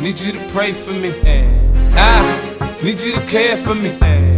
need you to pray for me. I need you to care for me.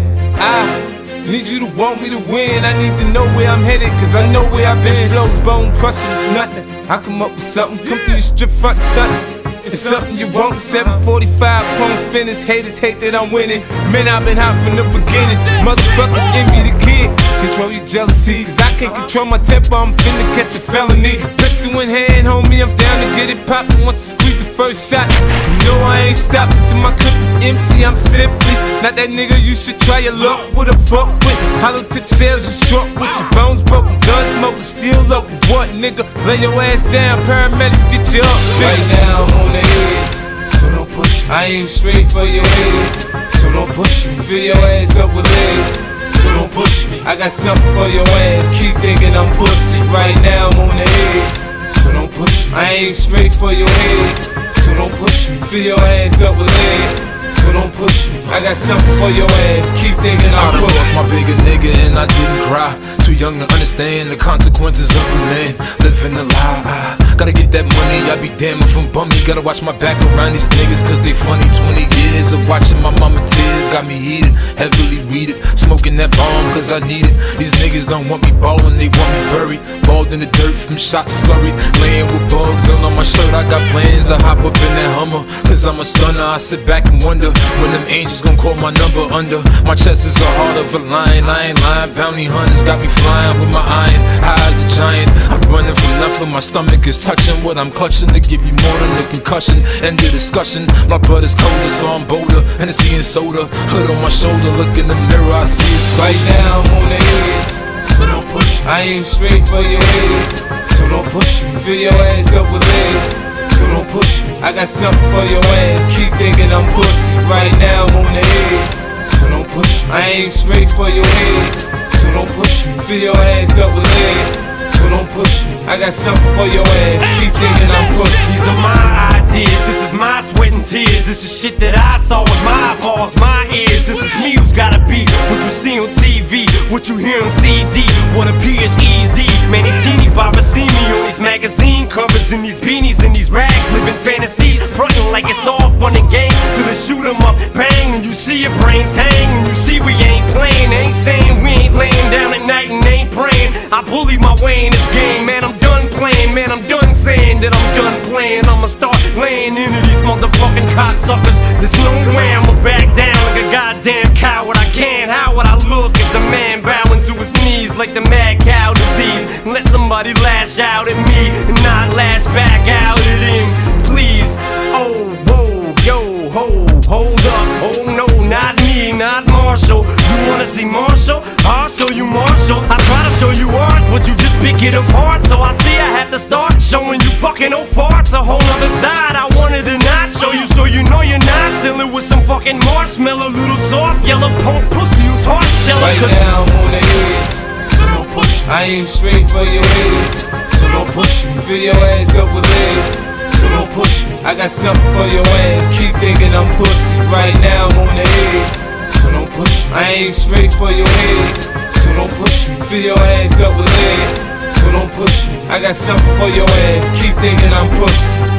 I need you to want me to win. I need to know where I'm headed, cause I know where I've been. Flows, bone crushing, it's nothing. I come up with something, come through your strip front and stunting. It's something you want. 745 chrome spinners, haters hate that I'm winning. Man, I've been hot from the beginning. Motherfuckers envy the kid. Control your jealousies, cause I can't control my temper. I'm finna catch a felony. Pistol in hand, homie, I'm down to get it poppin'. Once I squeeze the first shot, you know I ain't stopping till my clip is empty. I'm simply not that nigga you should try your luck with a fuck with. Hollow tip shells you struck with, your bones broken, gun smoking, still local. What nigga? Lay your ass down, paramedics get you up. Right now I'm on the edge, so don't push me. I aim straight for your head, so don't push me. Fill your ass up with lead, so don't push me. I got something for your ass, keep thinking I'm pussy. Right now I'm on the edge, so don't push me. I aim straight for your head, so don't push me. Fill your ass up with lead, so don't push me. I got something for your ass, keep thinking I'm pussy. I lost my bigger nigga and I didn't cry. Too young to understand the consequences of a man living a lie. Gotta get that money, I be damn if I'm bummy. Gotta watch my back around these niggas cause they funny. 20 years of watching my mama tears got me heated, heavily weeded, smoking that bomb cause I need it. These niggas don't want me ballin', they want me buried, balled in the dirt from shots flurried, laying with bugs all on my shirt. I got plans to hop up in that Hummer cause I'm a stunner. I sit back and wonder when them angels gon' call my number under. My chest is the heart of a lion, I ain't lying. Bounty hunters got me flying with my iron, high as a giant. I'm running from nothing, my stomach is touching what I'm clutching to give you more than a concussion. End of discussion, my blood is colder so I'm bolder. Hennessy and soda, hood on my shoulder, look in the mirror, I see a soldier. Right now I'm on the edge, so don't push me. I aim straight for your head, so don't push me. Fill your ass up with lead, so don't push me. I got something for your ass, keep thinking I'm pussy. Right now I'm on the edge, so don't push me. I aim straight for your head, so don't push me. Fill your ass up with lead, so don't push me. I got something for your ass, keep thinking I'm pussy. These are my ideas, this is my sweat and tears. This is shit that I saw with my eyeballs, my ears. This is me who's gotta be what you see on TV, what you hear on CD, what appears easy. Man, these teeny boppers see me on these magazine covers, in these beanies, in these rags, living fantasies, frontin' like it's all fun and games till they shoot 'em up, bang, and you see your brains hang, and you see we ain't playing. Ain't saying we ain't laying down at night and ain't praying. I bully my way in this game, man, I'm done playing. Man, I'm done saying that I'm done playing. I'ma start laying into these motherfucking cocksuckers. There's no way I'ma back down like a goddamn coward. I can't, how would I look as a man bowing to his knees like the mad cow disease? Let somebody lash out at me and not lash back out at him, please. Oh, whoa, yo, hold up. Oh no, not me, not Marshall. You wanna see Marshall? I'll show you Marshall. I try to show you art, but you just pick it apart. So I see I have to start showing you fucking old farts. A whole nother side I wanted to not show you, so you know you're not dealing with some fucking marshmallow, little soft yellow punk pussy who's heart jello. Right now I'm on the edge, so don't push me. I aim straight for your head, so don't push me. Fill your ass up with lead, so don't push me. I got something for your ass, keep thinking I'm pussy. Right now I'm on the edge, so don't push me. I aim straight for your head, so don't push me. Fill your ass up with lead, so don't push me. I got something for your ass, keep thinking I'm pussy.